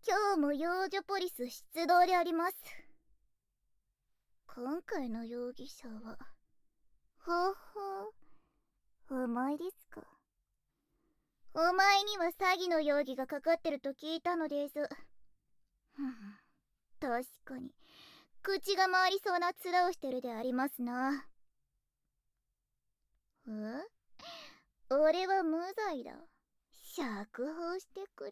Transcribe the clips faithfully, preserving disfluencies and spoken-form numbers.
今日も幼女ポリス出動であります。今回の容疑者は、ほうほう、お前ですか。お前には詐欺の容疑がかかってると聞いたのです。ふん、確かに口が回りそうな面をしてるでありますな。え？俺は無罪だ。釈放してくれ。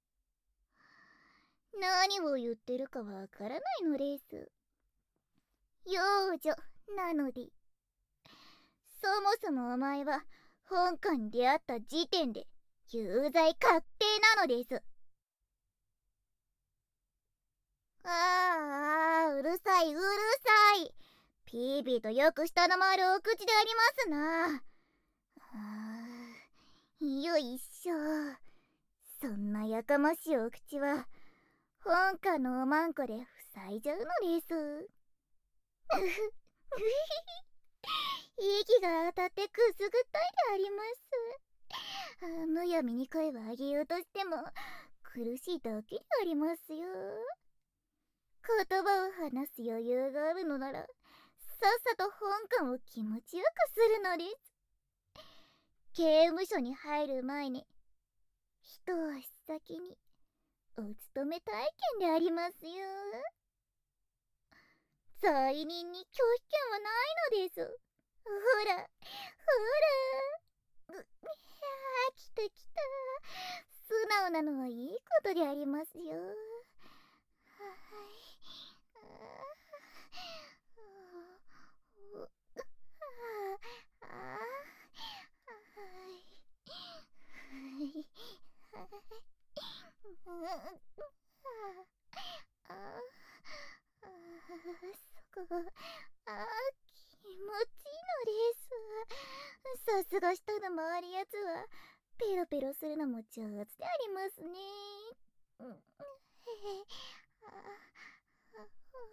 何を言ってるかわからないのです。幼女なので。そもそもお前は本官に出会った時点で有罪確定なのです。ああ、うるさいうるさい。ピービーとよく下の回るお口でありますな。あー、よいしょ。そんなやかましいお口は本官のおまんこで塞いじゃうのです。息が当たってくすぐったいであります。むやみに声を上げようとしても苦しいだけでありますよ。言葉を話す余裕があるのならさっさと本官を気持ちよくするのです。刑務所に入る前に一足先にお勤め体験でありますよ。罪人に拒否権はないのです。ほらほら、う、いやー、来た来た。素直なのはいいことでありますよ。はい。そこ、あ、気持ちいいのです。さすが舌の回るやつはペロペロするのも上手でありますね。うん、へへ、あ、はい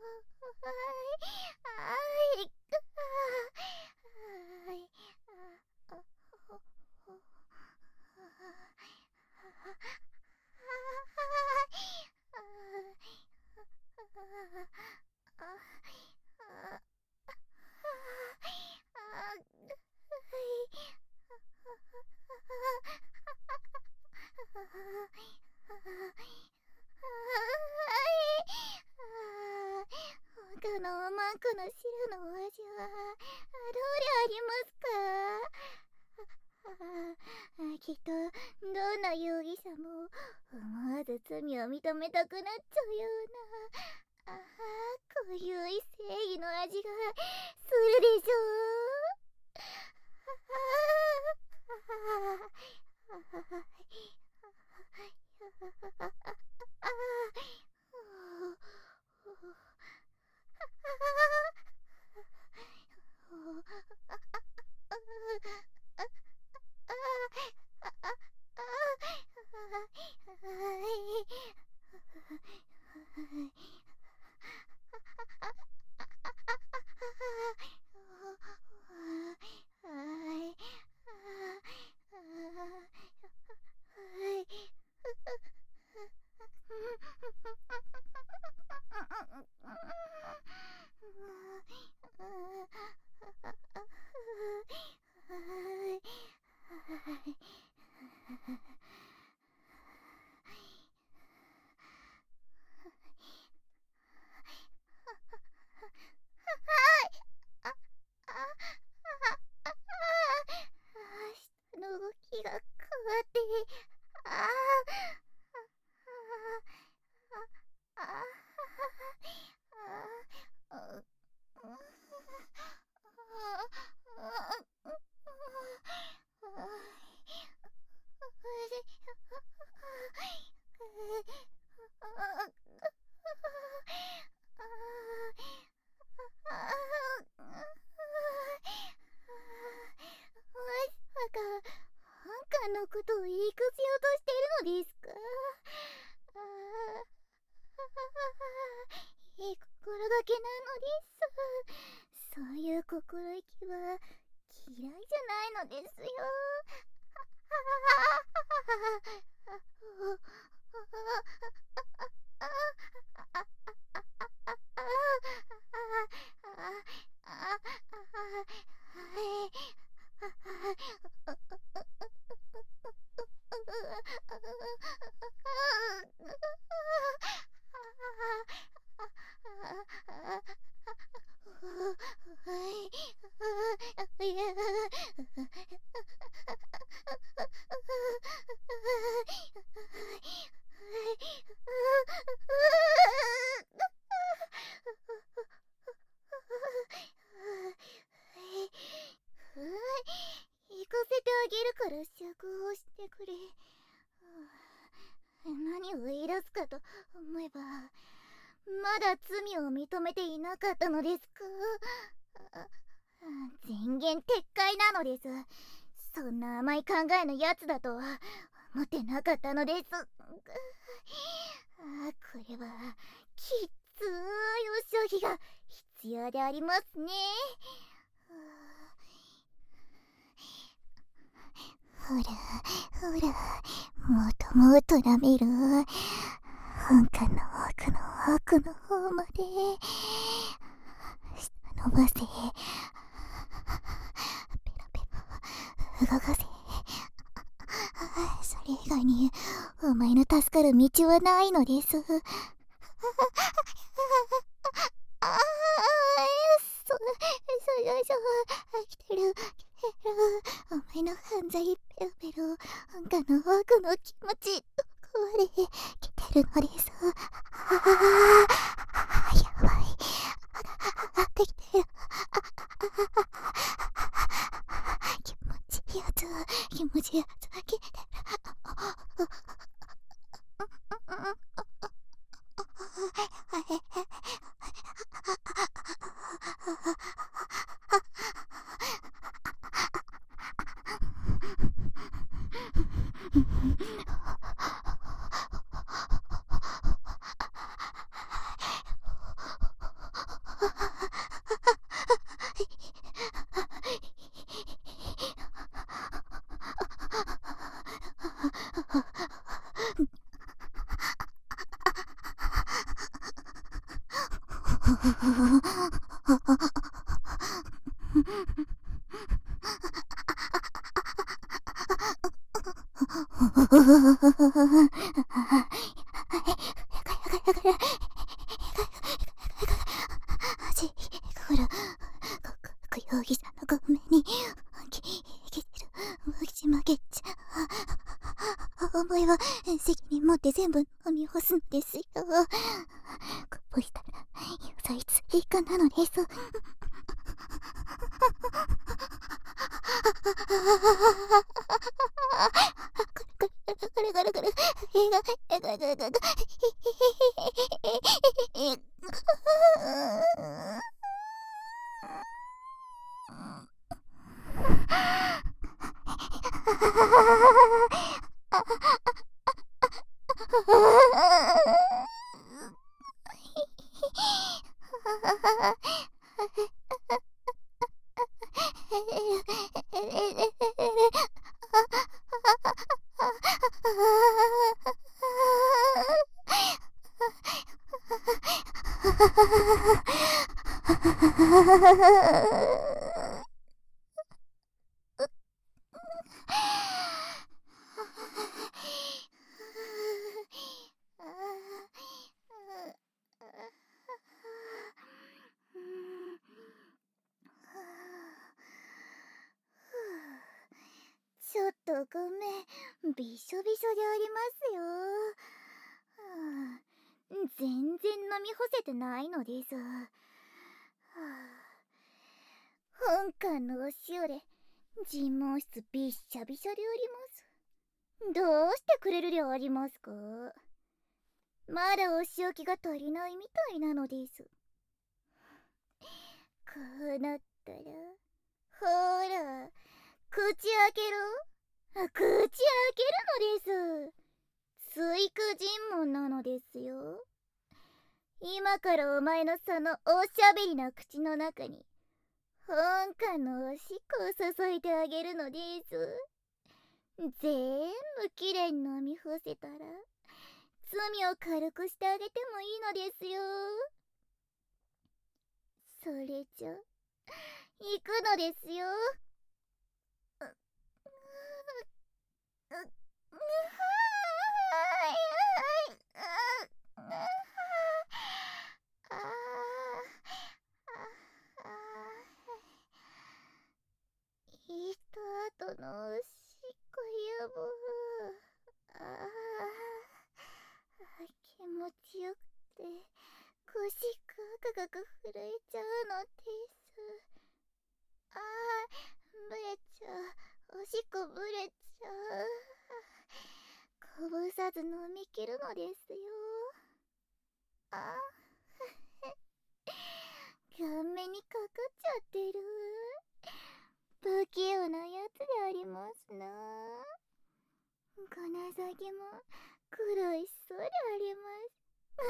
はい、はい、あ、ほほ、他のおまんこの汁のお味はどうでありますか？あ、きっとどんな容疑者も思わず罪を認めたくなっちゃうような、ああ、濃ゆい正義の味がするでしょう。下の動きが変わって、ああ、ああ、ああ、あ本官のことを言いくせようとしているのですか？ああ、いい心がけなのです。そういう心意気は嫌いじゃないのですよ。 行かせてあげるから釈放してくれ。何を言い出すかと思えば、まだ罪を認めていなかったのですか？全言撤回なのです。そんな甘い考えのやつだとは思ってなかったのです。これはきっついお仕置きが必要でありますね。ほらほら、もっともっと舐める。本館の奥の奥の方まで下伸ばせ、ペロペロ動かせ。それ以外にお前の助かる道はないのです。ああ、そ、そ、そ、そ、来てる、来てる。お前の犯罪ペロペロ、本館の奥の気持ち、壊れ、来てるのです。ああ、やばい。上がってきてる。気持ちいいやつ、気持ちいいやつ、来てる。ほら、容疑者の顔面にききてる。負け負けちゃう。お前は責任持って全部飲み干すんですよ。こぼしたらそいつ以下なのです。これこれこれこれこれこれこれこれちょっとごめん、びしょびしょでありますよ。はあ、全然飲み干せてないのです。はあ、本館のお塩で尋問室びっしゃびしゃであります。どうしてくれるでありますか？まだお仕置きが足りないみたいなのです。こうなったら、ほら、口開けろ。口開けるのです。追加尋問なのですよ。今からお前のそのおしゃべりな口の中に本館のおしっこを注いであげるのです。全部きれいに飲み干せたら罪を軽くしてあげてもいいのですよ。それじゃ行くのですよ。うううちよくて腰ガクガク震えちゃうのです。あー、ブレちゃう、おしっこブレちゃう。こぼさず飲みきるのですよ。あー顔面にかかっちゃってる。不器用なやつでありますな。金先も苦しそうであります。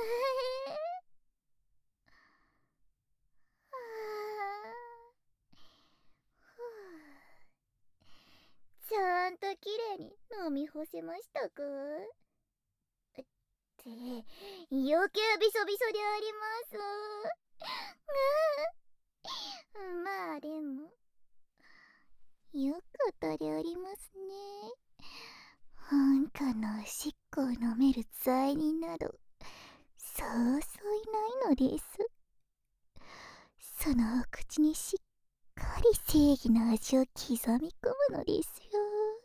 はあ、ふう、ちゃんときれいに飲み干せましたかって余計びしょびしょでありますまあでもよかったでありますね。あんかのおしっこを飲める罪人などそうそういないのです。そのお口にしっかり正義の味を刻み込むのですよ。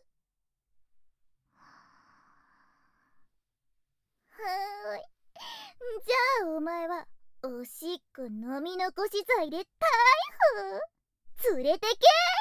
はーい、じゃあお前はおしっこ飲み残し罪で逮捕連れてけー。